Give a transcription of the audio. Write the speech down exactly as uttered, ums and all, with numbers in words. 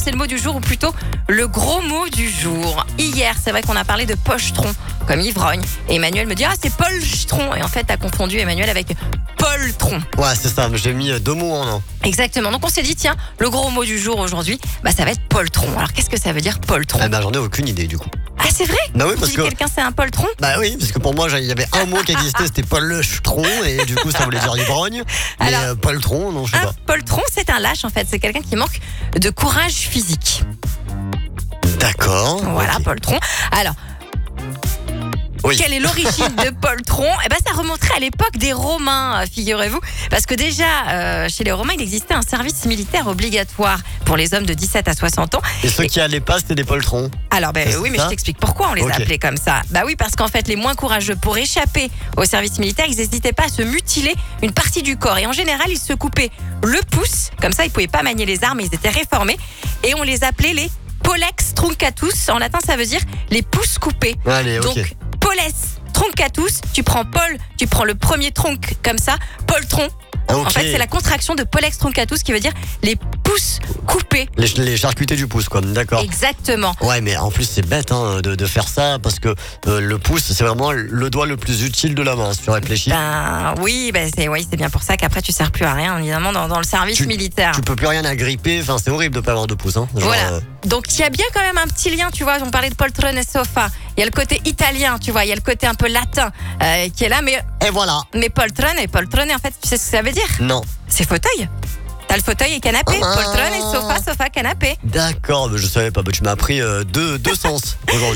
c'est le mot du jour ou plutôt le gros mot du jour. Hier, c'est vrai qu'on a parlé de pochetron, comme ivrogne. Et Emmanuel me dit, ah, c'est polchtron. Et en fait, t'as confondu Emmanuel avec poltron. Ouais, c'est ça, j'ai mis deux mots en un. Exactement. Donc on s'est dit, tiens, le gros mot du jour aujourd'hui, bah ça va être poltron. Alors qu'est-ce que ça veut dire poltron? Eh ben, j'en ai aucune idée du coup. Ah, c'est vrai? Bah oui, Tu parce dis que. quelqu'un c'est un poltron? Bah oui, parce que pour moi, il y avait un mot qui existait, c'était polchtron, et du coup, ça voulait dire ivrogne. Mais Alors, euh, poltron, non, je sais Un pas. poltron, c'est un lâche en fait. C'est quelqu'un qui manque de courage physique. D'accord. Voilà, ok. poltron. Alors, Oui. quelle est l'origine de poltron? Eh ben, ça remonterait à l'époque des Romains, euh, figurez-vous. Parce que déjà, euh, chez les Romains, il existait un service militaire obligatoire pour les hommes de dix-sept à soixante ans. Et ceux qui allaient pas, c'était des poltrons. Alors, ben C'est oui, mais ça je t'explique pourquoi on les Ok. appelait comme ça. Bah oui, parce qu'en fait, les moins courageux, pour échapper au service militaire, ils n'hésitaient pas à se mutiler une partie du corps. Et en général, ils se coupaient le pouce. Comme ça, ils pouvaient pas manier les armes, ils étaient réformés. Et on les appelait les pollex truncatus. En latin, ça veut dire les pouces coupés. Allez, ok. Donc, polles truncatus, tu prends Paul, tu prends le premier tronc comme ça, poltron. En Ok. fait, c'est la contraction de pollex truncatus qui veut dire les pouces coupés. Les, les charcutés du pouce, quoi. D'accord. Exactement. Ouais, mais en plus, c'est bête hein, de, de faire ça parce que euh, le pouce, c'est vraiment le doigt le plus utile de la main, si tu réfléchis. Ben oui, ben c'est oui, c'est bien pour ça qu'après tu sers plus à rien évidemment dans, dans le service Tu- militaire. Tu peux plus rien agripper, enfin, c'est horrible de pas avoir de pouce. Hein. Genre, Voilà. euh, Donc il y a bien quand même un petit lien, tu vois, on parlait de poltrone et sofa. Il y a le côté italien, tu vois, il y a le côté un peu latin euh, qui est là, mais Et voilà. mais poltrone et poltrone en fait, tu sais ce que ça veut dire? Non. C'est fauteuil. T'as le fauteuil et canapé, Ah. poltrone et sofa, sofa, canapé. D'accord, mais je savais pas. Mais tu m'as appris euh, deux, deux sens aujourd'hui.